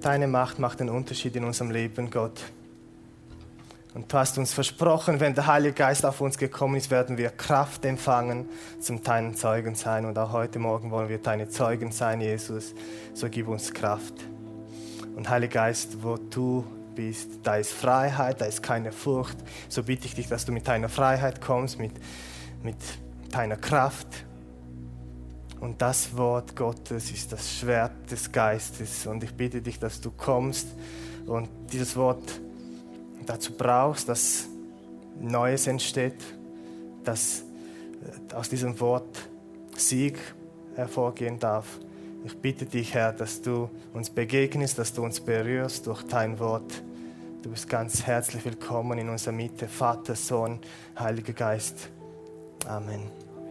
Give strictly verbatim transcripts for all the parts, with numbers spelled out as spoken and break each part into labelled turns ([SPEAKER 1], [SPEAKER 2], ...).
[SPEAKER 1] Deine Macht macht den Unterschied in unserem Leben, Gott. Und du hast uns versprochen, wenn der Heilige Geist auf uns gekommen ist, werden wir Kraft empfangen, zum deinen Zeugen sein. Und auch heute Morgen wollen wir deine Zeugen sein, Jesus. So gib uns Kraft. Und Heiliger Geist, wo du bist, da ist Freiheit, da ist keine Furcht. So bitte ich dich, dass du mit deiner Freiheit kommst, mit, mit deiner Kraft. Und das Wort Gottes ist das Schwert des Geistes. Und ich bitte dich, dass du kommst und dieses Wort dazu brauchst, dass Neues entsteht, dass aus diesem Wort Sieg hervorgehen darf. Ich bitte dich, Herr, dass du uns begegnest, dass du uns berührst durch dein Wort. Du bist ganz herzlich willkommen in unserer Mitte, Vater, Sohn, Heiliger Geist. Amen.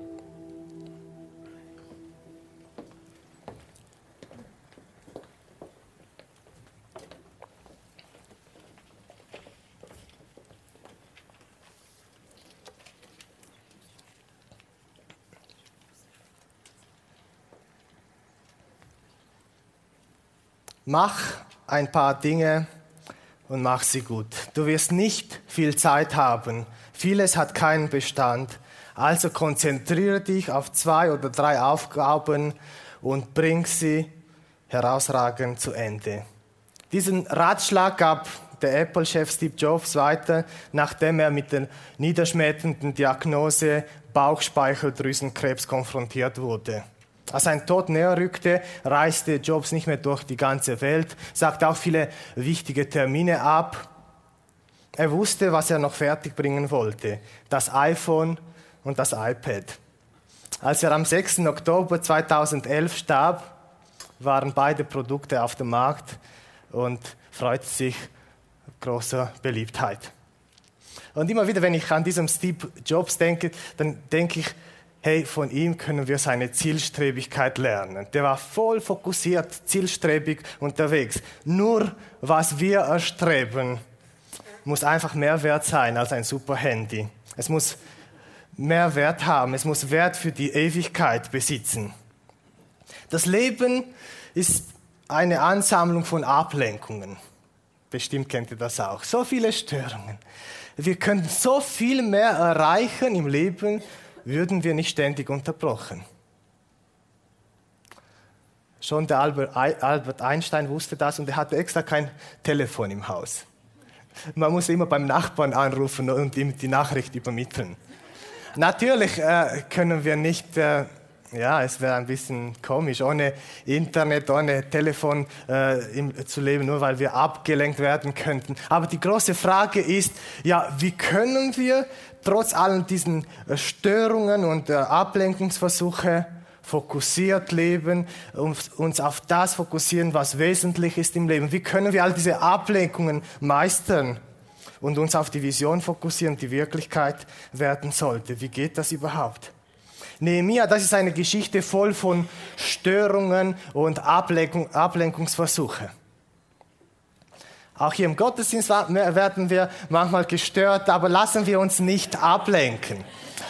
[SPEAKER 1] Mach ein paar Dinge und mach sie gut. Du wirst nicht viel Zeit haben. Vieles hat keinen Bestand. Also konzentriere dich auf zwei oder drei Aufgaben und bring sie herausragend zu Ende. Diesen Ratschlag gab der Apple-Chef Steve Jobs weiter, nachdem er mit der niederschmetternden Diagnose Bauchspeicheldrüsenkrebs konfrontiert wurde. Als sein Tod näher rückte, reiste Jobs nicht mehr durch die ganze Welt, sagte auch viele wichtige Termine ab. Er wusste, was er noch fertigbringen wollte, das iPhone und das iPad. Als er am sechsten Oktober zweitausendelf starb, waren beide Produkte auf dem Markt und freute sich großer Beliebtheit. Und immer wieder, wenn ich an diesen Steve Jobs denke, dann denke ich, hey, von ihm können wir seine Zielstrebigkeit lernen. Der war voll fokussiert, zielstrebig unterwegs. Nur was wir erstreben, muss einfach mehr wert sein als ein super Handy. Es muss mehr Wert haben, es muss Wert für die Ewigkeit besitzen. Das Leben ist eine Ansammlung von Ablenkungen. Bestimmt kennt ihr das auch. So viele Störungen. Wir können so viel mehr erreichen im Leben, würden wir nicht ständig unterbrochen. Schon der Albert Einstein wusste das und er hatte extra kein Telefon im Haus. Man muss immer beim Nachbarn anrufen und ihm die Nachricht übermitteln. Natürlich äh, können wir nicht, äh, ja, es wäre ein bisschen komisch, ohne Internet, ohne Telefon äh, im, zu leben, nur weil wir abgelenkt werden könnten. Aber die große Frage ist, ja, wie können wir trotz allen diesen Störungen und äh, Ablenkungsversuche fokussiert leben, uns, uns auf das fokussieren, was wesentlich ist im Leben? Wie können wir all diese Ablenkungen meistern und uns auf die Vision fokussieren, die Wirklichkeit werden sollte? Wie geht das überhaupt? Nehemia, das ist eine Geschichte voll von Störungen und Ablenkung, Ablenkungsversuche. Auch hier im Gottesdienst werden wir manchmal gestört, aber lassen wir uns nicht ablenken.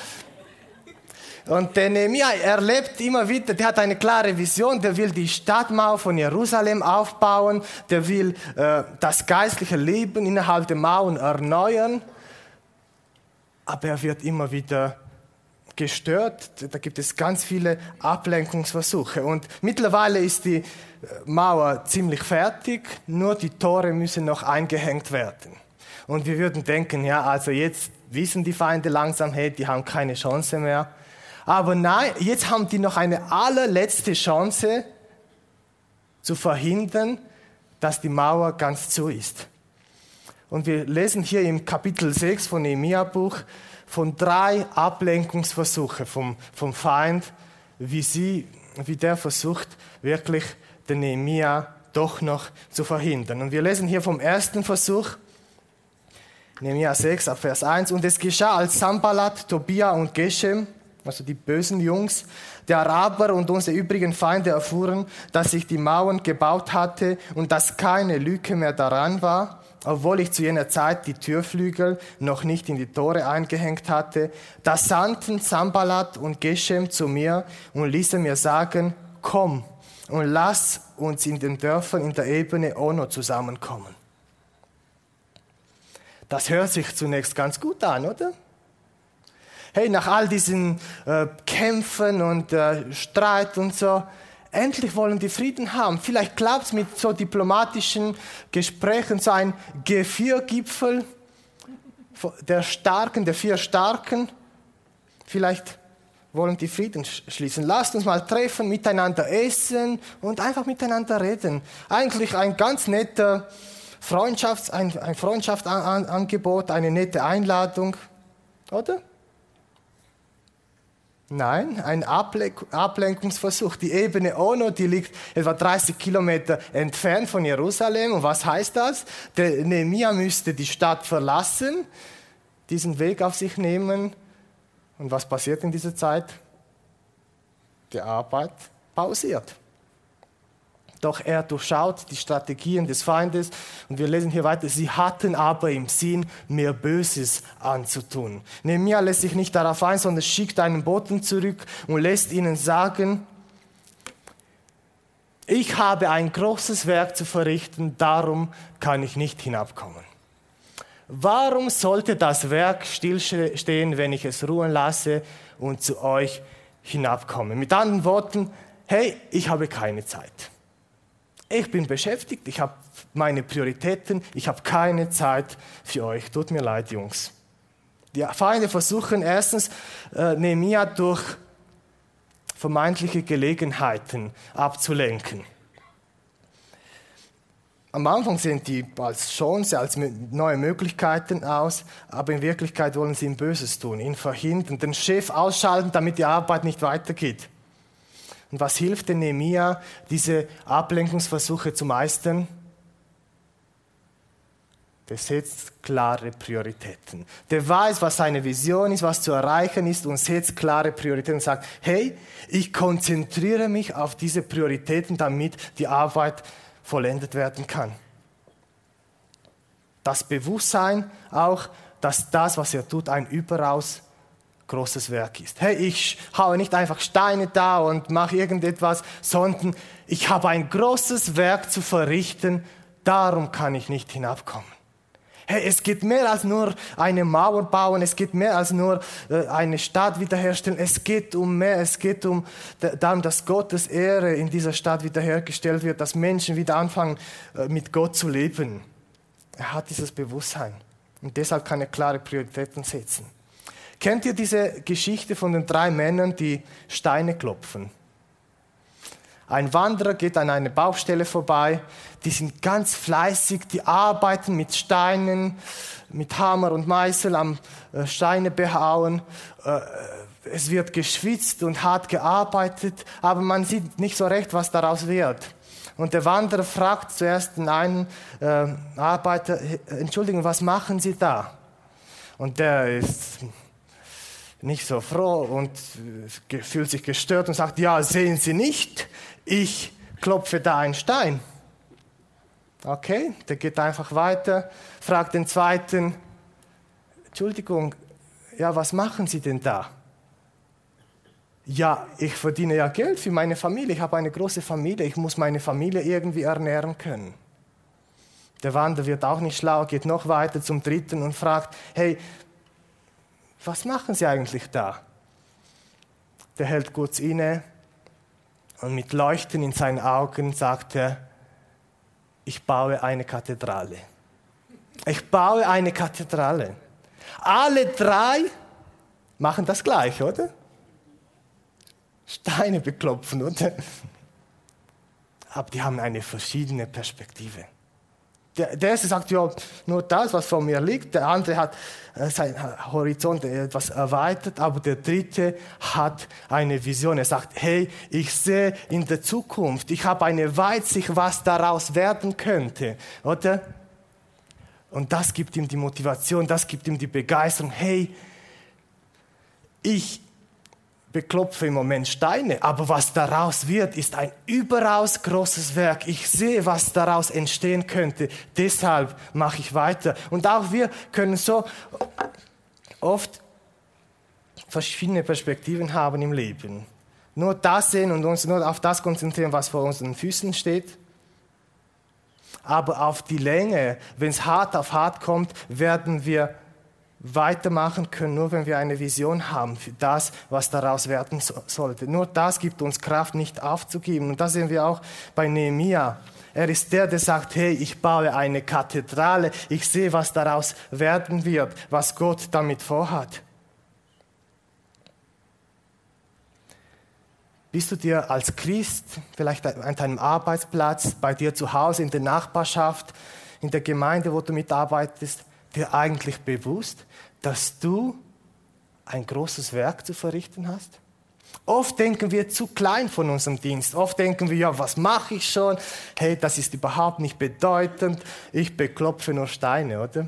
[SPEAKER 1] Und der Nehemia erlebt immer wieder, der hat eine klare Vision, der will die Stadtmauer von Jerusalem aufbauen, der will äh, das geistliche Leben innerhalb der Mauern erneuern, aber er wird immer wieder gestört, da gibt es ganz viele Ablenkungsversuche und mittlerweile ist die Mauer ziemlich fertig, nur die Tore müssen noch eingehängt werden. Und wir würden denken, ja, also jetzt wissen die Feinde langsam, hey, die haben keine Chance mehr. Aber nein, jetzt haben die noch eine allerletzte Chance zu verhindern, dass die Mauer ganz zu ist. Und wir lesen hier im Kapitel sechs von Nehemia-Buch von drei Ablenkungsversuchen vom, vom Feind, wie, sie, wie der versucht, wirklich den Nehemia doch noch zu verhindern. Und wir lesen hier vom ersten Versuch, Nehemia sechs, ab Vers eins. Und es geschah, als Sanballat, Tobia und Geshem, also die bösen Jungs, der Araber und unsere übrigen Feinde erfuhren, dass ich die Mauern gebaut hatte und dass keine Lücke mehr daran war, obwohl ich zu jener Zeit die Türflügel noch nicht in die Tore eingehängt hatte. Da sandten Sanballat und Geshem zu mir und ließen mir sagen, komm, und lass uns in den Dörfern in der Ebene Ono zusammenkommen. Das hört sich zunächst ganz gut an, oder? Hey, nach all diesen äh, Kämpfen und äh, Streit und so, endlich wollen die Frieden haben. Vielleicht klappt es mit so diplomatischen Gesprächen, so ein G vier Gipfel der Starken, der vier Starken. Vielleicht wollen die Frieden schließen. Lasst uns mal treffen, miteinander essen und einfach miteinander reden. Eigentlich ein ganz netter Freundschafts-, ein, ein Freundschaftsangebot, eine nette Einladung, oder? Nein, ein Ablenk- Ablenkungsversuch. Die Ebene Ono, die liegt etwa dreißig Kilometer entfernt von Jerusalem. Und was heißt das? Der Nehemia müsste die Stadt verlassen, diesen Weg auf sich nehmen. Und was passiert in dieser Zeit? Die Arbeit pausiert. Doch er durchschaut die Strategien des Feindes und wir lesen hier weiter, sie hatten aber im Sinn, mir Böses anzutun. Nehemia lässt sich nicht darauf ein, sondern schickt einen Boten zurück und lässt ihnen sagen, ich habe ein großes Werk zu verrichten, darum kann ich nicht hinabkommen. Warum sollte das Werk stillstehen, wenn ich es ruhen lasse und zu euch hinabkomme? Mit anderen Worten, hey, ich habe keine Zeit. Ich bin beschäftigt, ich habe meine Prioritäten, ich habe keine Zeit für euch. Tut mir leid, Jungs. Die Feinde versuchen erstens, äh, Nehemia durch vermeintliche Gelegenheiten abzulenken. Am Anfang sehen die als Chance, als neue Möglichkeiten aus, aber in Wirklichkeit wollen sie ihm Böses tun, ihn verhindern, den Chef ausschalten, damit die Arbeit nicht weitergeht. Und was hilft denn Nehemia, diese Ablenkungsversuche zu meistern? Der setzt klare Prioritäten. Der weiß, was seine Vision ist, was zu erreichen ist und setzt klare Prioritäten und sagt, hey, ich konzentriere mich auf diese Prioritäten, damit die Arbeit vollendet werden kann. Das Bewusstsein auch, dass das, was er tut, ein überaus großes Werk ist. Hey, ich haue nicht einfach Steine da und mache irgendetwas, sondern ich habe ein großes Werk zu verrichten, darum kann ich nicht hinabkommen. Hey, es geht mehr als nur eine Mauer bauen, es geht mehr als nur äh, eine Stadt wiederherstellen, es geht um mehr, es geht um darum, dass Gottes Ehre in dieser Stadt wiederhergestellt wird, dass Menschen wieder anfangen, äh, mit Gott zu leben. Er hat dieses Bewusstsein und deshalb kann er klare Prioritäten setzen. Kennt ihr diese Geschichte von den drei Männern, die Steine klopfen? Ein Wanderer geht an einer Baustelle vorbei, die sind ganz fleißig, die arbeiten mit Steinen, mit Hammer und Meißel am Steine behauen. Es wird geschwitzt und hart gearbeitet, aber man sieht nicht so recht, was daraus wird. Und der Wanderer fragt zuerst den einen äh, Arbeiter, Entschuldigung, was machen Sie da? Und der ist nicht so froh und fühlt sich gestört und sagt, ja, sehen Sie nicht, ich klopfe da einen Stein. Okay, der geht einfach weiter, fragt den zweiten, Entschuldigung, ja, was machen Sie denn da? Ja, ich verdiene ja Geld für meine Familie, ich habe eine große Familie, ich muss meine Familie irgendwie ernähren können. Der Wanderer wird auch nicht schlau, geht noch weiter zum dritten und fragt, hey, was machen Sie eigentlich da? Der hält kurz inne und mit Leuchten in seinen Augen sagt er, ich baue eine Kathedrale. Ich baue eine Kathedrale. Alle drei machen das gleich, oder? Steine beklopfen, oder? Aber die haben eine verschiedene Perspektive. Der, der erste sagt, ja, nur das, was vor mir liegt. Der andere hat äh, seinen Horizont etwas erweitert, aber der dritte hat eine Vision. Er sagt, hey, ich sehe in der Zukunft, ich habe eine Weitsicht, was daraus werden könnte, oder? Und das gibt ihm die Motivation, das gibt ihm die Begeisterung. Hey, ich beklopfe im Moment Steine, aber was daraus wird, ist ein überaus großes Werk. Ich sehe, was daraus entstehen könnte. Deshalb mache ich weiter. Und auch wir können so oft verschiedene Perspektiven haben im Leben. nur das sehen und uns nur auf das konzentrieren, was vor unseren Füßen steht. Aber auf die Länge, wenn es hart auf hart kommt, werden wir weitermachen können, nur wenn wir eine Vision haben für das, was daraus werden so- sollte. Nur das gibt uns Kraft, nicht aufzugeben. Und das sehen wir auch bei Nehemia. Er ist der, der sagt, hey, ich baue eine Kathedrale, ich sehe, was daraus werden wird, was Gott damit vorhat. Bist du dir als Christ, vielleicht an deinem Arbeitsplatz, bei dir zu Hause, in der Nachbarschaft, in der Gemeinde, wo du mitarbeitest, dir eigentlich bewusst, dass du ein großes Werk zu verrichten hast? Oft denken wir zu klein von unserem Dienst. Oft denken wir, ja, was mache ich schon? Hey, das ist überhaupt nicht bedeutend. Ich beklopfe nur Steine, oder?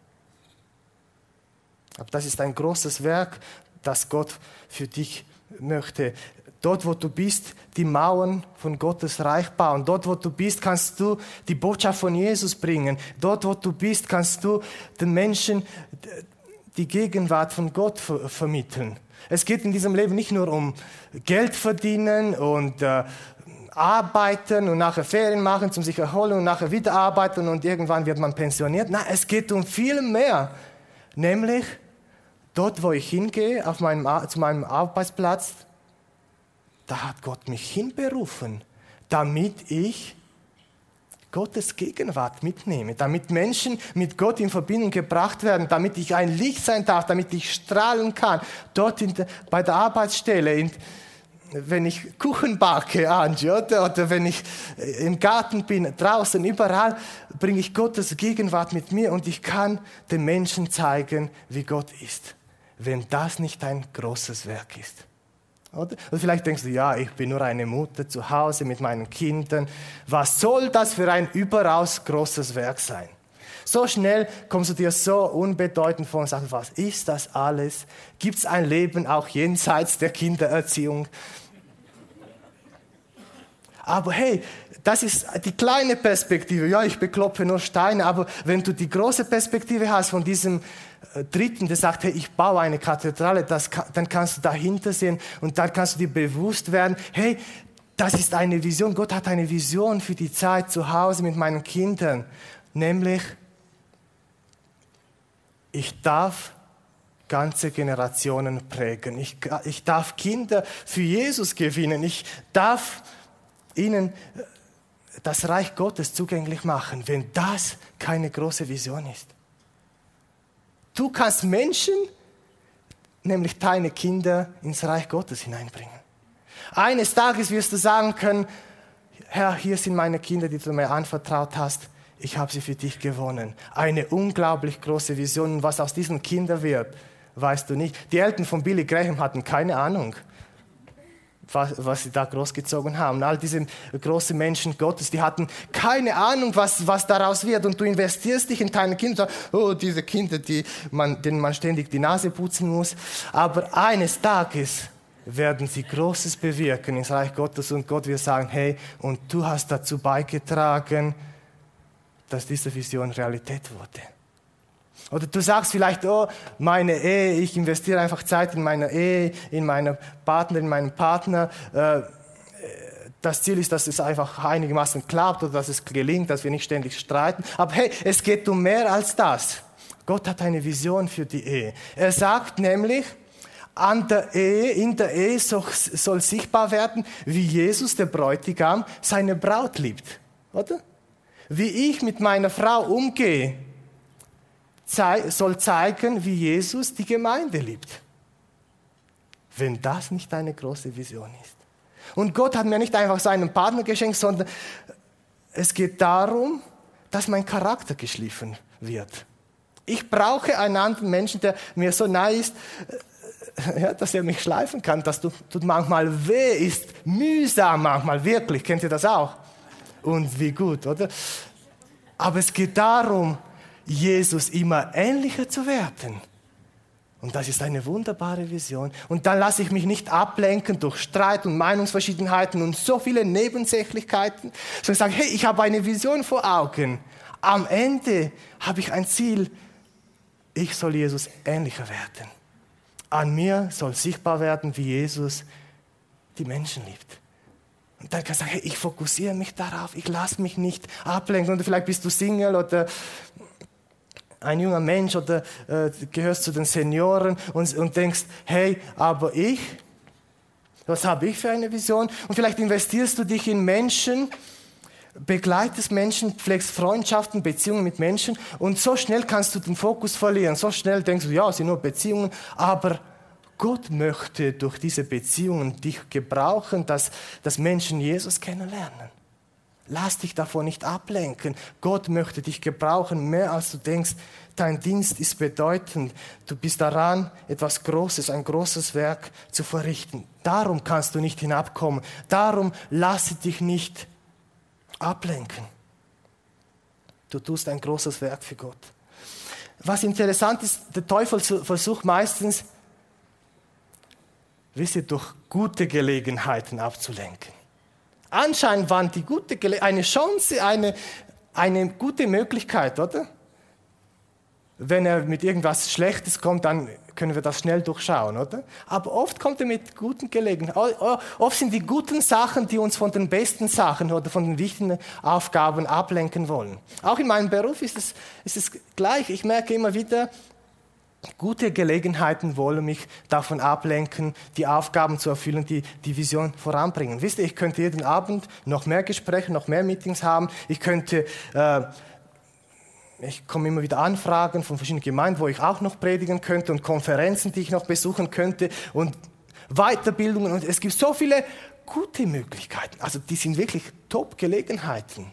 [SPEAKER 1] Aber das ist ein großes Werk, das Gott für dich möchte. Dort, wo du bist, die Mauern von Gottes Reich bauen. Dort, wo du bist, kannst du die Botschaft von Jesus bringen. Dort, wo du bist, kannst du den Menschen die Gegenwart von Gott ver- vermitteln. Es geht in diesem Leben nicht nur um Geld verdienen und äh, arbeiten und nachher Ferien machen, zum sich erholen und nachher wieder arbeiten und irgendwann wird man pensioniert. Nein, es geht um viel mehr. Nämlich, dort, wo ich hingehe, auf meinem, zu meinem Arbeitsplatz, da hat Gott mich hinberufen, damit ich Gottes Gegenwart mitnehme, damit Menschen mit Gott in Verbindung gebracht werden, damit ich ein Licht sein darf, damit ich strahlen kann. Dort in der, bei der Arbeitsstelle, in, wenn ich Kuchen backe, Angie, oder, oder wenn ich im Garten bin, draußen, überall bringe ich Gottes Gegenwart mit mir und ich kann den Menschen zeigen, wie Gott ist, wenn das nicht ein großes Werk ist. Oder? Und vielleicht denkst du, ja, ich bin nur eine Mutter zu Hause mit meinen Kindern. Was soll das für ein überaus großes Werk sein? So schnell kommst du dir so unbedeutend vor und sagst, was ist das alles? Gibt es ein Leben auch jenseits der Kindererziehung? Aber hey, das ist die kleine Perspektive. Ja, ich beklopfe nur Steine, aber wenn du die große Perspektive hast von diesem Dritten, der sagt, hey, ich baue eine Kathedrale, das, dann kannst du dahinter sehen und dann kannst du dir bewusst werden, hey, das ist eine Vision. Gott hat eine Vision für die Zeit zu Hause mit meinen Kindern. Nämlich, ich darf ganze Generationen prägen. Ich, ich darf Kinder für Jesus gewinnen. Ich darf ihnen das Reich Gottes zugänglich machen, wenn das keine große Vision ist. Du kannst Menschen, nämlich deine Kinder, ins Reich Gottes hineinbringen. Eines Tages wirst du sagen können, Herr, hier sind meine Kinder, die du mir anvertraut hast. Ich habe sie für dich gewonnen. Eine unglaublich große Vision. Und was aus diesen Kindern wird, weißt du nicht. Die Eltern von Billy Graham hatten keine Ahnung, was, was sie da großgezogen haben. All diese großen Menschen Gottes, die hatten keine Ahnung, was, was daraus wird. Und du investierst dich in deine Kinder. Oh, diese Kinder, die man, denen man ständig die Nase putzen muss. Aber eines Tages werden sie Großes bewirken ins Reich Gottes. Und Gott wird sagen, hey, und du hast dazu beigetragen, dass diese Vision Realität wurde. Oder du sagst vielleicht, oh, meine Ehe, ich investiere einfach Zeit in meine Ehe, in meine Partnerin, in meinen Partner. Das Ziel ist, dass es einfach einigermaßen klappt oder dass es gelingt, dass wir nicht ständig streiten. Aber hey, es geht um mehr als das. Gott hat eine Vision für die Ehe. Er sagt nämlich, an der Ehe, in der Ehe soll, soll sichtbar werden, wie Jesus, der Bräutigam, seine Braut liebt. Oder? Wie ich mit meiner Frau umgehe, soll zeigen, wie Jesus die Gemeinde liebt. Wenn das nicht eine große Vision ist. Und Gott hat mir nicht einfach seinen Partner geschenkt, sondern es geht darum, dass mein Charakter geschliffen wird. Ich brauche einen anderen Menschen, der mir so nahe ist, ja, dass er mich schleifen kann. Das tut, tut manchmal weh, ist mühsam manchmal, wirklich. Kennt ihr das auch? Und wie gut, oder? Aber es geht darum, Jesus immer ähnlicher zu werden. Und das ist eine wunderbare Vision. Und dann lasse ich mich nicht ablenken durch Streit und Meinungsverschiedenheiten und so viele Nebensächlichkeiten, sondern ich sage, hey, ich habe eine Vision vor Augen. Am Ende habe ich ein Ziel. Ich soll Jesus ähnlicher werden. An mir soll sichtbar werden, wie Jesus die Menschen liebt. Und dann kannst du sagen, hey, ich fokussiere mich darauf, ich lasse mich nicht ablenken. Oder vielleicht bist du Single oder ein junger Mensch oder äh, gehörst zu den Senioren und, und denkst, hey, aber ich, was habe ich für eine Vision? Und vielleicht investierst du dich in Menschen, begleitest Menschen, pflegst Freundschaften, Beziehungen mit Menschen und so schnell kannst du den Fokus verlieren. So schnell denkst du, ja, es sind nur Beziehungen, aber Gott möchte durch diese Beziehungen dich gebrauchen, dass, dass Menschen Jesus kennenlernen. Lass dich davon nicht ablenken. Gott möchte dich gebrauchen, mehr als du denkst. Dein Dienst ist bedeutend. Du bist daran, etwas Großes, ein großes Werk zu verrichten. Darum kannst du nicht hinabkommen. Darum lasse dich nicht ablenken. Du tust ein großes Werk für Gott. Was interessant ist, der Teufel versucht meistens, wisst ihr, durch gute Gelegenheiten abzulenken. Anscheinend waren die gute Gele- eine Chance, eine, eine gute Möglichkeit, oder? Wenn er mit irgendwas Schlechtes kommt, dann können wir das schnell durchschauen, oder? Aber oft kommt er mit guten Gelegenheiten. Oft sind die guten Sachen, die uns von den besten Sachen oder von den wichtigen Aufgaben ablenken wollen. Auch in meinem Beruf ist es, ist es gleich. Ich merke immer wieder, gute Gelegenheiten wollen mich davon ablenken, die Aufgaben zu erfüllen, die die Vision voranbringen. Wisst ihr, ich könnte jeden Abend noch mehr Gespräche, noch mehr Meetings haben. Ich könnte, äh, ich komme immer wieder Anfragen von verschiedenen Gemeinden, wo ich auch noch predigen könnte und Konferenzen, die ich noch besuchen könnte und Weiterbildungen. Und es gibt so viele gute Möglichkeiten. Also die sind wirklich Top-Gelegenheiten.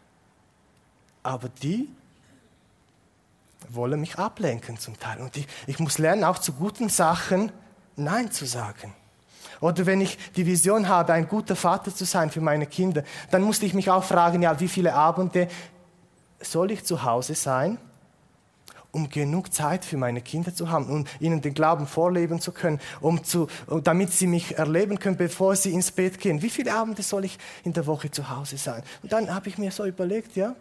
[SPEAKER 1] Aber die wollen mich ablenken zum Teil. Und ich, ich muss lernen, auch zu guten Sachen Nein zu sagen. Oder wenn ich die Vision habe, ein guter Vater zu sein für meine Kinder, dann musste ich mich auch fragen, ja, wie viele Abende soll ich zu Hause sein, um genug Zeit für meine Kinder zu haben, um ihnen den Glauben vorleben zu können, um zu, damit sie mich erleben können, bevor sie ins Bett gehen. Wie viele Abende soll ich in der Woche zu Hause sein? Und dann habe ich mir so überlegt, ja,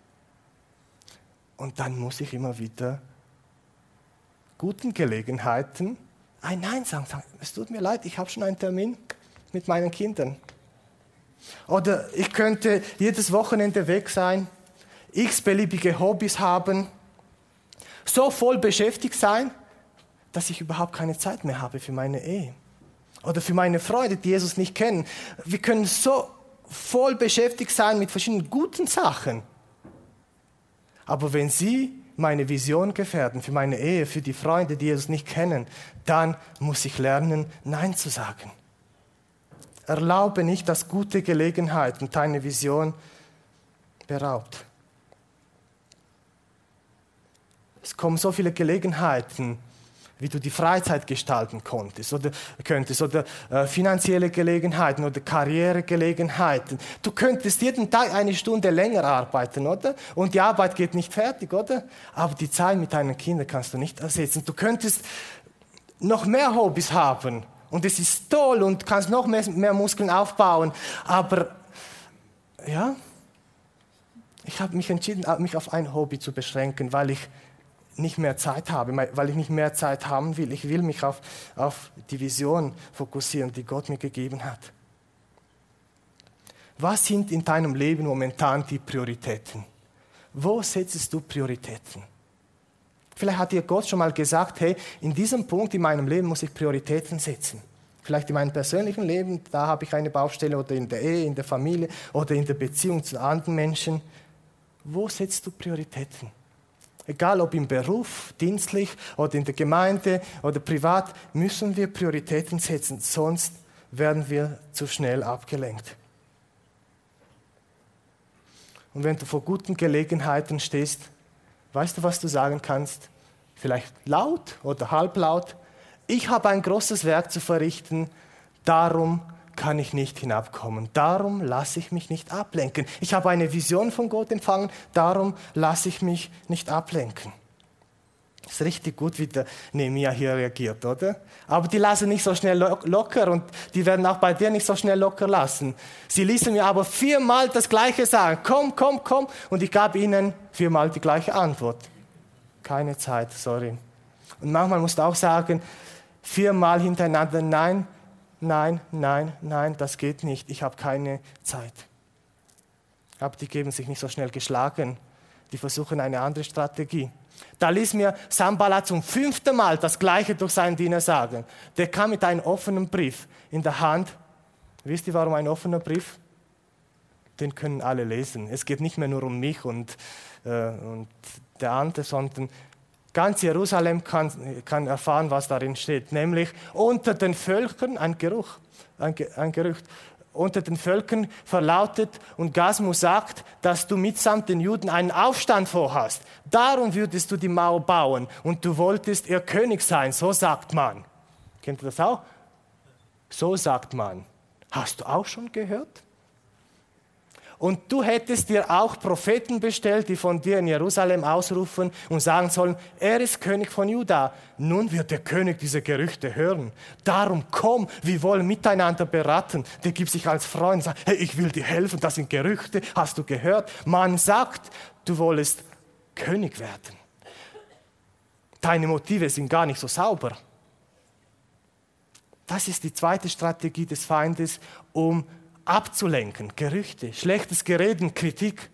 [SPEAKER 1] und dann muss ich immer wieder guten Gelegenheiten ein Nein sagen. sagen. Es tut mir leid, ich habe schon einen Termin mit meinen Kindern. Oder ich könnte jedes Wochenende weg sein, x-beliebige Hobbys haben, so voll beschäftigt sein, dass ich überhaupt keine Zeit mehr habe für meine Ehe. Oder für meine Freunde, die Jesus nicht kennen. Wir können so voll beschäftigt sein mit verschiedenen guten Sachen. Aber wenn sie meine Vision gefährden, für meine Ehe, für die Freunde, die Jesus nicht kennen, dann muss ich lernen, Nein zu sagen. Erlaube nicht, dass gute Gelegenheiten deine Vision beraubt. Es kommen so viele Gelegenheiten, wie du die Freizeit gestalten konntest oder könntest oder äh, finanzielle Gelegenheiten oder Karrieregelegenheiten. Du könntest jeden Tag eine Stunde länger arbeiten, oder? Und die Arbeit geht nicht fertig, oder? Aber die Zeit mit deinen Kindern kannst du nicht ersetzen. Du könntest noch mehr Hobbys haben und es ist toll und kannst noch mehr, mehr Muskeln aufbauen. Aber ja, ich habe mich entschieden, mich auf ein Hobby zu beschränken, weil ich nicht mehr Zeit habe, weil ich nicht mehr Zeit haben will. Ich will mich auf, auf die Vision fokussieren, die Gott mir gegeben hat. Was sind in deinem Leben momentan die Prioritäten? Wo setzt du Prioritäten? Vielleicht hat dir Gott schon mal gesagt, hey, in diesem Punkt in meinem Leben muss ich Prioritäten setzen. Vielleicht in meinem persönlichen Leben, da habe ich eine Baustelle, oder in der Ehe, in der Familie oder in der Beziehung zu anderen Menschen. Wo setzt du Prioritäten? Egal ob im Beruf, dienstlich oder in der Gemeinde oder privat, müssen wir Prioritäten setzen, sonst werden wir zu schnell abgelenkt. Und wenn du vor guten Gelegenheiten stehst, weißt du, was du sagen kannst? Vielleicht laut oder halblaut. Ich habe ein großes Werk zu verrichten, darum kann ich nicht hinabkommen. Darum lasse ich mich nicht ablenken. Ich habe eine Vision von Gott empfangen, darum lasse ich mich nicht ablenken. Das ist richtig gut, wie der Nehemia hier reagiert, oder? Aber die lassen nicht so schnell locker und die werden auch bei dir nicht so schnell locker lassen. Sie ließen mir aber viermal das Gleiche sagen. Komm, komm, komm. Und ich gab ihnen viermal die gleiche Antwort. Keine Zeit, sorry. Und manchmal musst du auch sagen, viermal hintereinander Nein. nein, nein, nein, das geht nicht, ich habe keine Zeit. Aber die geben sich nicht so schnell geschlagen. Die versuchen eine andere Strategie. Da ließ mir Sanballat zum fünften Mal das Gleiche durch seinen Diener sagen. Der kam mit einem offenen Brief in der Hand. Wisst ihr, warum ein offener Brief? Den können alle lesen. Es geht nicht mehr nur um mich und, äh, und der andere, sondern ganz Jerusalem kann, kann erfahren, was darin steht. Nämlich unter den Völkern ein Geruch, ein, ein Gerücht. Unter den Völkern verlautet und Gasmus sagt, dass du mitsamt den Juden einen Aufstand vorhast. Darum würdest du die Mauer bauen und du wolltest ihr König sein, so sagt man. Kennt ihr das auch? So sagt man. Hast du auch schon gehört? Und du hättest dir auch Propheten bestellt, die von dir in Jerusalem ausrufen und sagen sollen, er ist König von Juda. Nun wird der König diese Gerüchte hören. Darum komm, wir wollen miteinander beraten. Der gibt sich als Freund und sagt, hey, ich will dir helfen, das sind Gerüchte, hast du gehört? Man sagt, du wolltest König werden. Deine Motive sind gar nicht so sauber. Das ist die zweite Strategie des Feindes, um abzulenken, Gerüchte, schlechtes Gereden, Kritik.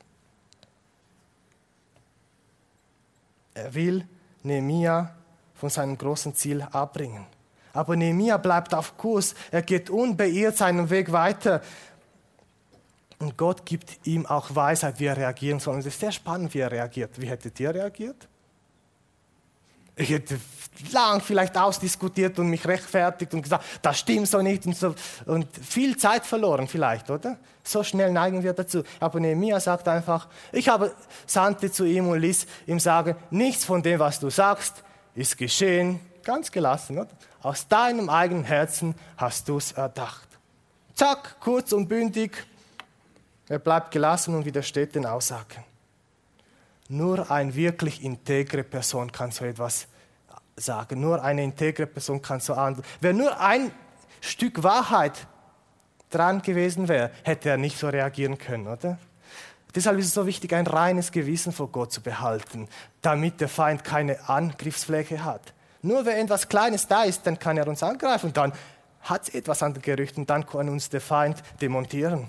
[SPEAKER 1] Er will Nehemia von seinem großen Ziel abbringen. Aber Nehemia bleibt auf Kurs, er geht unbeirrt seinen Weg weiter. Und Gott gibt ihm auch Weisheit, wie er reagieren soll. Und es ist sehr spannend, wie er reagiert. Wie hättet ihr reagiert? Ich hätte lang vielleicht ausdiskutiert und mich rechtfertigt und gesagt, das stimmt so nicht und so. Und viel Zeit verloren vielleicht, oder? So schnell neigen wir dazu. Aber Nehemia sagt einfach, ich habe sandte zu ihm und ließ ihm sagen, nichts von dem, was du sagst, ist geschehen. Ganz gelassen, oder? Aus deinem eigenen Herzen hast du es erdacht. Zack, kurz und bündig. Er bleibt gelassen und widersteht den Aussagen. Nur eine wirklich integre Person kann so etwas sagen. Nur eine integre Person kann so handeln. Wenn nur ein Stück Wahrheit dran gewesen wäre, hätte er nicht so reagieren können, oder? Deshalb ist es so wichtig, ein reines Gewissen vor Gott zu behalten, damit der Feind keine Angriffsfläche hat. Nur wenn etwas Kleines da ist, dann kann er uns angreifen. Und dann hat es etwas an den Gerüchten, dann kann uns der Feind demontieren.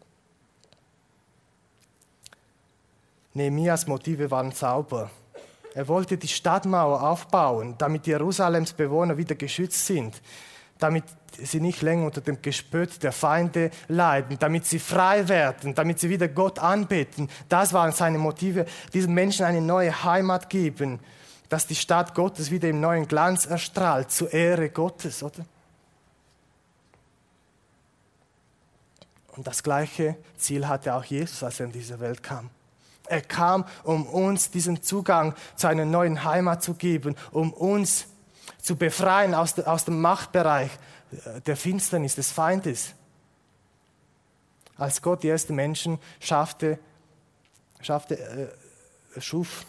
[SPEAKER 1] Nehemias Motive waren sauber. Er wollte die Stadtmauer aufbauen, damit Jerusalems Bewohner wieder geschützt sind, damit sie nicht länger unter dem Gespött der Feinde leiden, damit sie frei werden, damit sie wieder Gott anbeten. Das waren seine Motive, diesen Menschen eine neue Heimat geben, dass die Stadt Gottes wieder im neuen Glanz erstrahlt, zur Ehre Gottes, oder? Und das gleiche Ziel hatte auch Jesus, als er in diese Welt kam. Er kam, um uns diesen Zugang zu einer neuen Heimat zu geben, um uns zu befreien aus, de, aus dem Machtbereich der Finsternis, des Feindes. Als Gott die ersten Menschen schaffte, schaffte äh, schuf,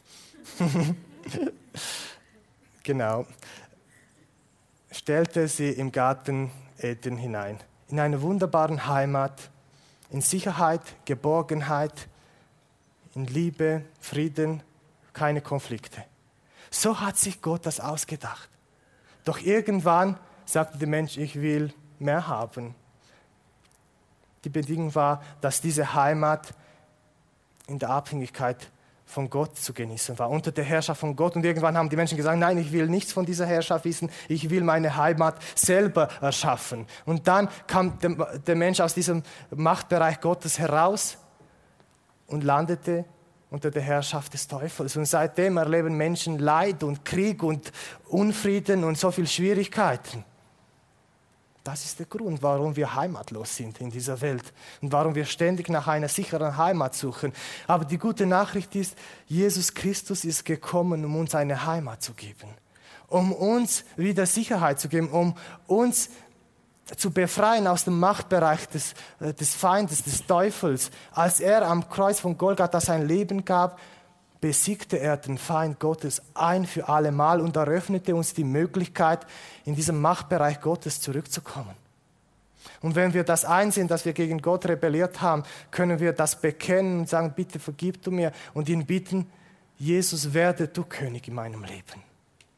[SPEAKER 1] genau, stellte sie im Garten Eden hinein, in eine wunderbare Heimat, in Sicherheit, Geborgenheit, in Liebe, Frieden, keine Konflikte. So hat sich Gott das ausgedacht. Doch irgendwann sagte der Mensch, ich will mehr haben. Die Bedingung war, dass diese Heimat in der Abhängigkeit von Gott zu genießen war, unter der Herrschaft von Gott. Und irgendwann haben die Menschen gesagt, nein, ich will nichts von dieser Herrschaft wissen, ich will meine Heimat selber erschaffen. Und dann kam der, der Mensch aus diesem Machtbereich Gottes heraus und landete unter der Herrschaft des Teufels. Und seitdem erleben Menschen Leid und Krieg und Unfrieden und so viele Schwierigkeiten. Das ist der Grund, warum wir heimatlos sind in dieser Welt und warum wir ständig nach einer sicheren Heimat suchen. Aber die gute Nachricht ist, Jesus Christus ist gekommen, um uns eine Heimat zu geben, um uns wieder Sicherheit zu geben, um uns zu befreien aus dem Machtbereich des, des Feindes, des Teufels. Als er am Kreuz von Golgatha sein Leben gab, besiegte er den Feind Gottes ein für alle Mal und eröffnete uns die Möglichkeit, in diesem Machtbereich Gottes zurückzukommen. Und wenn wir das einsehen, dass wir gegen Gott rebelliert haben, können wir das bekennen und sagen, bitte vergib du mir und ihn bitten, Jesus, werde du König in meinem Leben.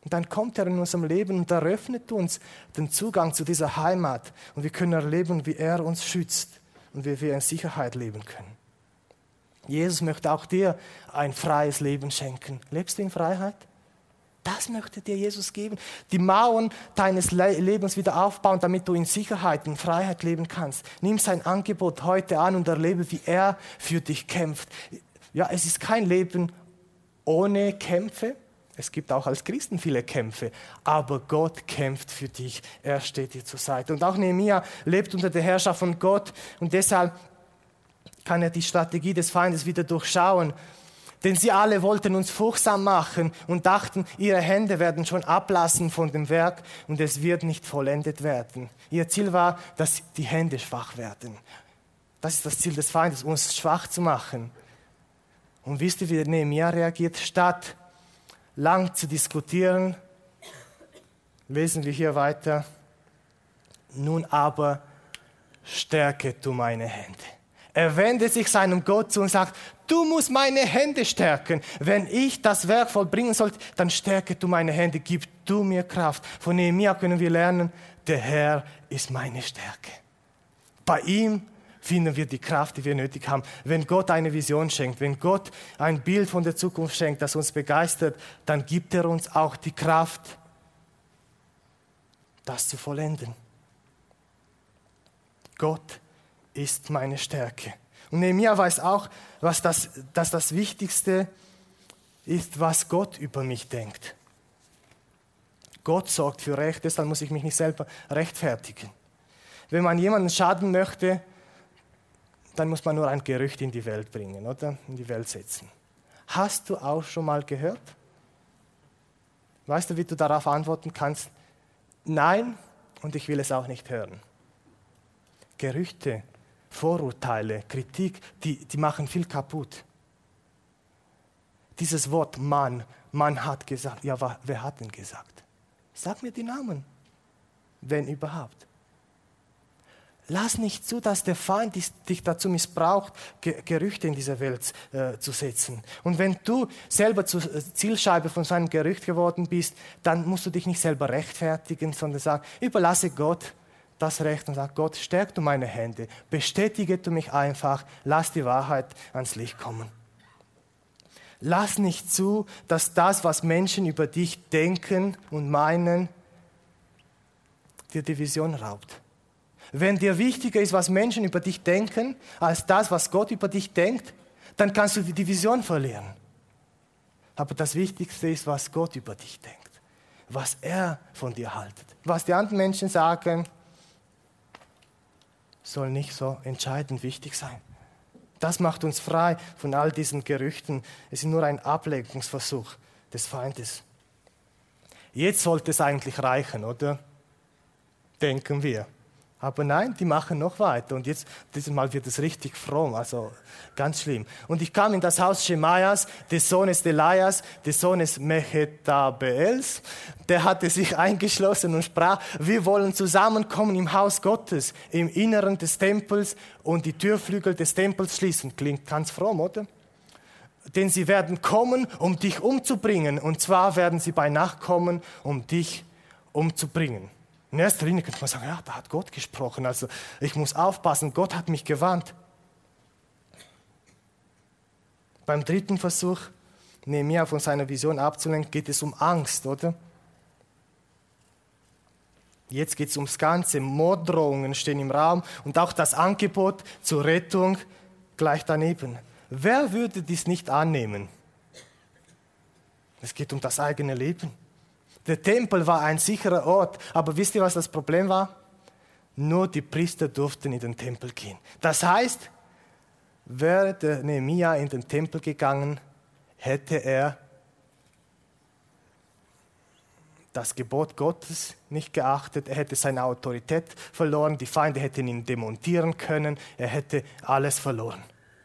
[SPEAKER 1] Und dann kommt er in unserem Leben und eröffnet uns den Zugang zu dieser Heimat. Und wir können erleben, wie er uns schützt und wie wir in Sicherheit leben können. Jesus möchte auch dir ein freies Leben schenken. Lebst du in Freiheit? Das möchte dir Jesus geben. Die Mauern deines Le- Lebens wieder aufbauen, damit du in Sicherheit, in Freiheit leben kannst. Nimm sein Angebot heute an und erlebe, wie er für dich kämpft. Ja, es ist kein Leben ohne Kämpfe. Es gibt auch als Christen viele Kämpfe. Aber Gott kämpft für dich. Er steht dir zur Seite. Und auch Nehemia lebt unter der Herrschaft von Gott. Und deshalb kann er die Strategie des Feindes wieder durchschauen. Denn sie alle wollten uns furchtsam machen und dachten, ihre Hände werden schon ablassen von dem Werk und es wird nicht vollendet werden. Ihr Ziel war, dass die Hände schwach werden. Das ist das Ziel des Feindes, uns schwach zu machen. Und wisst ihr, wie Nehemia reagiert? Statt lang zu diskutieren, lesen wir hier weiter. Nun aber stärke du meine Hände. Er wendet sich seinem Gott zu und sagt, du musst meine Hände stärken. Wenn ich das Werk vollbringen sollte, dann stärke du meine Hände, gib du mir Kraft. Von Nehemia können wir lernen, der Herr ist meine Stärke. Bei ihm finden wir die Kraft, die wir nötig haben. Wenn Gott eine Vision schenkt, wenn Gott ein Bild von der Zukunft schenkt, das uns begeistert, dann gibt er uns auch die Kraft, das zu vollenden. Gott ist meine Stärke. Und Nehemia weiß auch, was das, dass das Wichtigste ist, was Gott über mich denkt. Gott sorgt für Recht, deshalb muss ich mich nicht selber rechtfertigen. Wenn man jemanden schaden möchte, dann muss man nur ein Gerücht in die Welt bringen, oder? In die Welt setzen. Hast du auch schon mal gehört? Weißt du, wie du darauf antworten kannst? Nein, und ich will es auch nicht hören. Gerüchte, Vorurteile, Kritik, die, die machen viel kaputt. Dieses Wort Mann, Mann hat gesagt, ja, wer hat denn gesagt? Sag mir die Namen, wenn überhaupt. Lass nicht zu, dass der Feind dich dazu missbraucht, Gerüchte in dieser Welt äh, zu setzen. Und wenn du selber zur Zielscheibe von seinem Gerücht geworden bist, dann musst du dich nicht selber rechtfertigen, sondern sagen, überlasse Gott das Recht und sag, Gott, stärk du meine Hände, bestätige du mich einfach, lass die Wahrheit ans Licht kommen. Lass nicht zu, dass das, was Menschen über dich denken und meinen, dir die Vision raubt. Wenn dir wichtiger ist, was Menschen über dich denken, als das, was Gott über dich denkt, dann kannst du die Vision verlieren. Aber das Wichtigste ist, was Gott über dich denkt, was er von dir haltet. Was die anderen Menschen sagen, soll nicht so entscheidend wichtig sein. Das macht uns frei von all diesen Gerüchten. Es ist nur ein Ablenkungsversuch des Feindes. Jetzt sollte es eigentlich reichen, oder? Denken wir. Aber nein, die machen noch weiter. Und jetzt, dieses Mal wird es richtig fromm, also ganz schlimm. Und ich kam in das Haus Schemaias, des Sohnes Delaias, des Sohnes Mechetabeels. Der hatte sich eingeschlossen und sprach, wir wollen zusammenkommen im Haus Gottes, im Inneren des Tempels und die Türflügel des Tempels schließen. Klingt ganz fromm, oder? Denn sie werden kommen, um dich umzubringen. Und zwar werden sie bei Nacht kommen, um dich umzubringen. In erster Linie könnte man sagen, ja, da hat Gott gesprochen, also ich muss aufpassen, Gott hat mich gewarnt. Beim dritten Versuch, Nehemia von seiner Vision abzulenken, geht es um Angst, oder? Jetzt geht es ums Ganze, Morddrohungen stehen im Raum und auch das Angebot zur Rettung gleich daneben. Wer würde dies nicht annehmen? Es geht um das eigene Leben. Der Tempel war ein sicherer Ort, aber wisst ihr, was das Problem war? Nur die Priester durften in den Tempel gehen. Das heißt, wäre der Nehemia in den Tempel gegangen, hätte er das Gebot Gottes nicht geachtet, er hätte seine Autorität verloren, die Feinde hätten ihn demontieren können, er hätte alles verloren.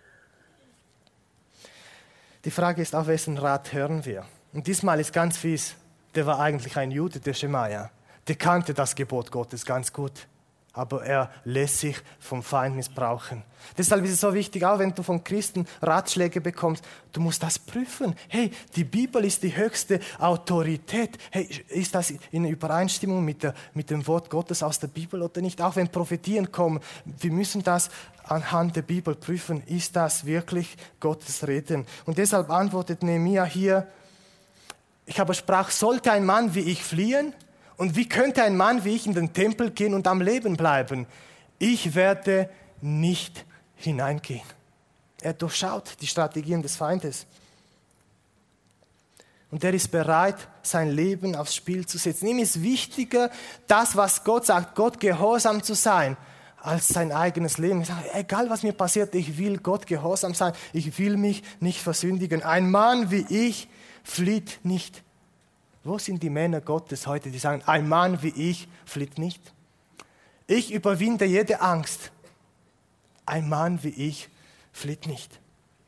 [SPEAKER 1] Die Frage ist, auf wessen Rat hören wir? Und diesmal ist ganz fies. Der war eigentlich ein Jude, der Schemaia. Der kannte das Gebot Gottes ganz gut. aber er lässt sich vom Feind missbrauchen. Deshalb ist es so wichtig, auch wenn du von Christen Ratschläge bekommst, du musst das prüfen. Hey, die Bibel ist die höchste Autorität. Hey, ist das in Übereinstimmung mit, der, mit dem Wort Gottes aus der Bibel oder nicht? Auch wenn Prophetien kommen, wir müssen das anhand der Bibel prüfen. Ist das wirklich Gottes Reden? Und deshalb antwortet Nehemia hier, ich aber sprach, sollte ein Mann wie ich fliehen? Und wie könnte ein Mann wie ich in den Tempel gehen und am Leben bleiben? Ich werde nicht hineingehen. Er durchschaut die Strategien des Feindes. Und er ist bereit, sein Leben aufs Spiel zu setzen. Ihm ist wichtiger, das, was Gott sagt, Gott gehorsam zu sein, als sein eigenes Leben. Ich sage, egal was mir passiert, ich will Gott gehorsam sein. Ich will mich nicht versündigen. Ein Mann wie ich flieht nicht. Wo sind die Männer Gottes heute, die sagen, ein Mann wie ich flieht nicht? Ich überwinde jede Angst. Ein Mann wie ich flieht nicht.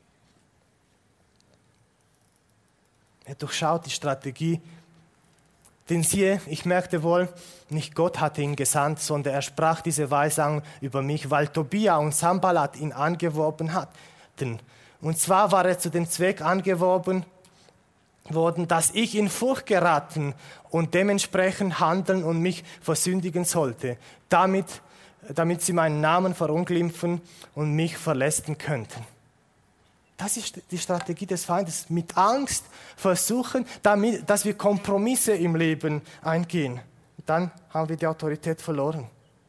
[SPEAKER 1] Er durchschaut die Strategie. Denn siehe, ich merkte wohl, nicht Gott hatte ihn gesandt, sondern er sprach diese Weissagung über mich, weil Tobia und Sanballat ihn angeworben hatten. Und zwar war er zu dem Zweck angeworben worden, dass ich in Furcht geraten und dementsprechend handeln und mich versündigen sollte, damit, damit sie meinen Namen verunglimpfen und mich verlästen könnten. Das ist die Strategie des Feindes. Mit Angst versuchen, damit, dass wir Kompromisse im Leben eingehen. Dann haben wir die Autorität verloren.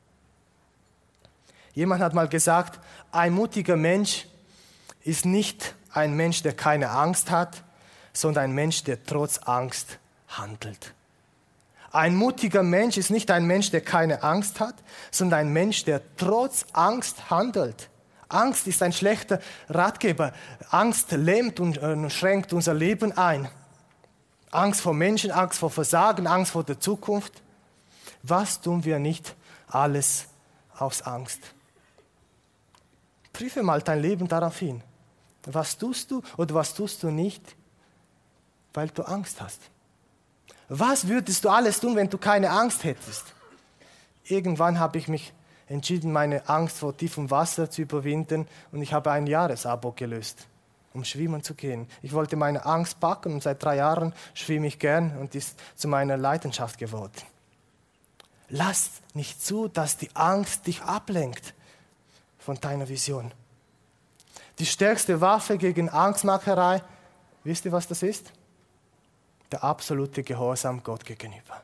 [SPEAKER 1] Jemand hat mal gesagt, ein mutiger Mensch ist nicht ein Mensch, der keine Angst hat, sondern ein Mensch, der trotz Angst handelt. Ein mutiger Mensch ist nicht ein Mensch, der keine Angst hat, sondern ein Mensch, der trotz Angst handelt. Angst ist ein schlechter Ratgeber. Angst lähmt und äh, schränkt unser Leben ein. Angst vor Menschen, Angst vor Versagen, Angst vor der Zukunft. Was tun wir nicht alles aus Angst? Prüfe mal dein Leben darauf hin. Was tust du oder was tust du nicht, weil du Angst hast? Was würdest du alles tun, wenn du keine Angst hättest? Irgendwann habe ich mich entschieden, meine Angst vor tiefem Wasser zu überwinden und ich habe ein Jahresabo gelöst, um schwimmen zu gehen. Ich wollte meine Angst packen und seit drei Jahren schwimme ich gern und ist zu meiner Leidenschaft geworden. Lass nicht zu, dass die Angst dich ablenkt von deiner Vision. Die stärkste Waffe gegen Angstmacherei, wisst ihr, was das ist? Der absolute Gehorsam Gott gegenüber.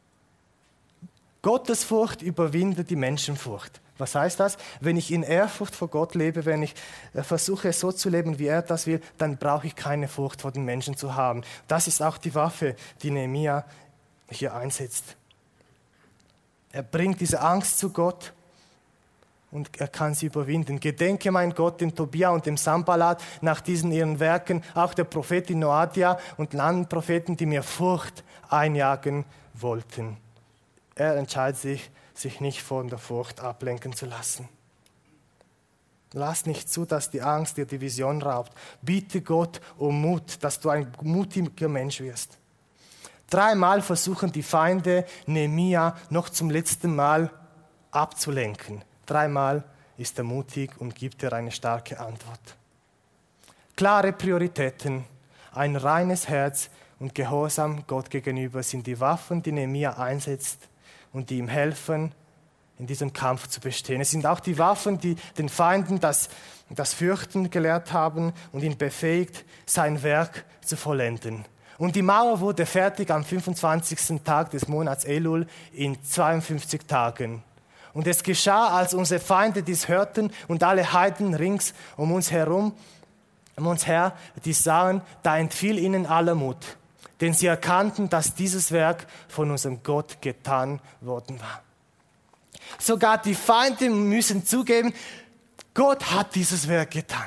[SPEAKER 1] Gottesfurcht überwindet die Menschenfurcht. Was heißt das? Wenn ich in Ehrfurcht vor Gott lebe, wenn ich versuche, so zu leben, wie er das will, dann brauche ich keine Furcht vor den Menschen zu haben. Das ist auch die Waffe, die Nehemia hier einsetzt. Er bringt diese Angst zu Gott und er kann sie überwinden. Gedenke, mein Gott, dem Tobia und dem Sanballat nach diesen ihren Werken, auch der Prophetin Noadia und den anderen Propheten, die mir Furcht einjagen wollten. Er entscheidet sich, sich nicht von der Furcht ablenken zu lassen. Lass nicht zu, dass die Angst dir die Vision raubt. Bitte Gott um Mut, dass du ein mutiger Mensch wirst. Dreimal versuchen die Feinde Nehemia noch zum letzten Mal abzulenken. Dreimal ist er mutig und gibt dir eine starke Antwort. Klare Prioritäten, ein reines Herz und Gehorsam Gott gegenüber sind die Waffen, die Nehemia einsetzt und die ihm helfen, in diesem Kampf zu bestehen. Es sind auch die Waffen, die den Feinden das, das Fürchten gelehrt haben und ihn befähigt, sein Werk zu vollenden. Und die Mauer wurde fertig am fünfundzwanzigsten Tag des Monats Elul in zweiundfünfzig Tagen. Und es geschah, als unsere Feinde dies hörten und alle Heiden rings um uns herum, um uns her, dies sahen, da entfiel ihnen aller Mut. Denn sie erkannten, dass dieses Werk von unserem Gott getan worden war. Sogar die Feinde müssen zugeben, Gott hat dieses Werk getan.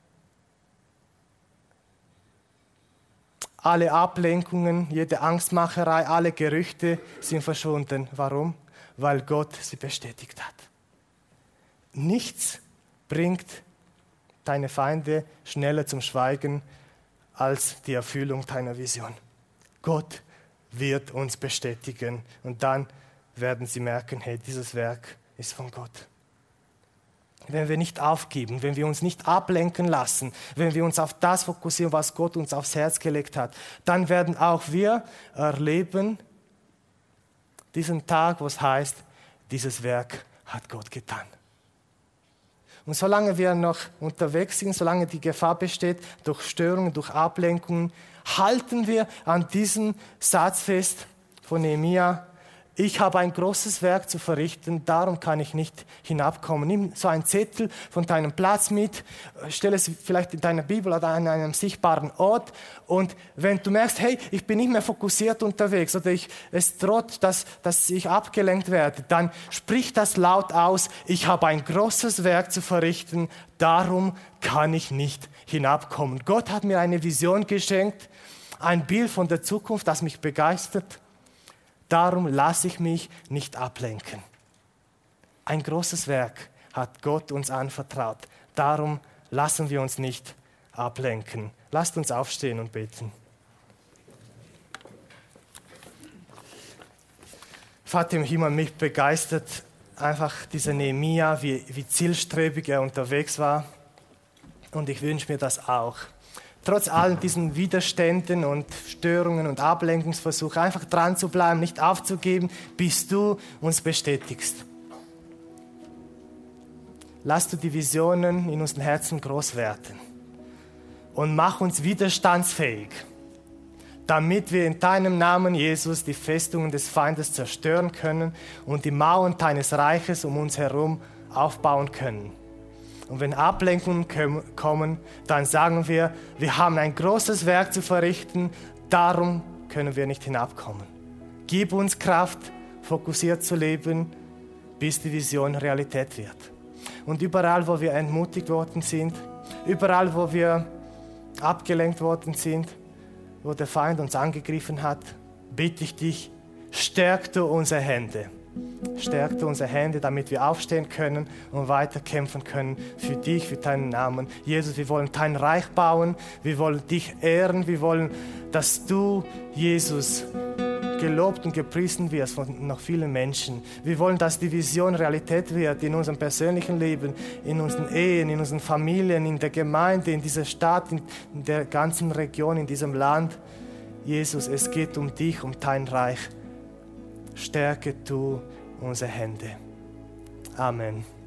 [SPEAKER 1] Alle Ablenkungen, jede Angstmacherei, alle Gerüchte sind verschwunden. Warum? Weil Gott sie bestätigt hat. Nichts bringt deine Feinde schneller zum Schweigen als die Erfüllung deiner Vision. Gott wird uns bestätigen und dann werden sie merken, hey, dieses Werk ist von Gott. Wenn wir nicht aufgeben, wenn wir uns nicht ablenken lassen, wenn wir uns auf das fokussieren, was Gott uns aufs Herz gelegt hat, dann werden auch wir erleben, diesen Tag, wo es heißt, dieses Werk hat Gott getan. Und solange wir noch unterwegs sind, solange die Gefahr besteht, durch Störungen, durch Ablenkungen, halten wir an diesem Satz fest von Nehemia: Ich habe ein großes Werk zu verrichten, darum kann ich nicht hinabkommen. Nimm so einen Zettel von deinem Platz mit, stell es vielleicht in deiner Bibel oder an einem sichtbaren Ort. Und wenn du merkst, hey, ich bin nicht mehr fokussiert unterwegs oder ich, es droht, dass, dass ich abgelenkt werde, dann sprich das laut aus: Ich habe ein großes Werk zu verrichten, darum kann ich nicht hinabkommen. Gott hat mir eine Vision geschenkt, ein Bild von der Zukunft, das mich begeistert. Darum lasse ich mich nicht ablenken. Ein großes Werk hat Gott uns anvertraut. Darum lassen wir uns nicht ablenken. Lasst uns aufstehen und beten. Vater im Himmel, mich begeistert einfach dieser Nehemia, wie, wie zielstrebig er unterwegs war. Und ich wünsche mir das auch. Trotz all diesen Widerständen und Störungen und Ablenkungsversuchen einfach dran zu bleiben, nicht aufzugeben, bis du uns bestätigst. Lass du die Visionen in unseren Herzen groß werden und mach uns widerstandsfähig, damit wir in deinem Namen, Jesus, die Festungen des Feindes zerstören können und die Mauern deines Reiches um uns herum aufbauen können. Und wenn Ablenkungen kommen, dann sagen wir, wir haben ein großes Werk zu verrichten, darum können wir nicht hinabkommen. Gib uns Kraft, fokussiert zu leben, bis die Vision Realität wird. Und überall, wo wir entmutigt worden sind, überall, wo wir abgelenkt worden sind, wo der Feind uns angegriffen hat, bitte ich dich, stärk du unsere Hände. Stärk du unsere Hände, damit wir aufstehen können und weiter kämpfen können für dich, für deinen Namen. Jesus, wir wollen dein Reich bauen, wir wollen dich ehren, wir wollen, dass du, Jesus, gelobt und gepriesen wirst von noch vielen Menschen. Wir wollen, dass die Vision Realität wird in unserem persönlichen Leben, in unseren Ehen, in unseren Familien, in der Gemeinde, in dieser Stadt, in der ganzen Region, in diesem Land. Jesus, es geht um dich, um dein Reich. Stärke du unsere Hände. Amen.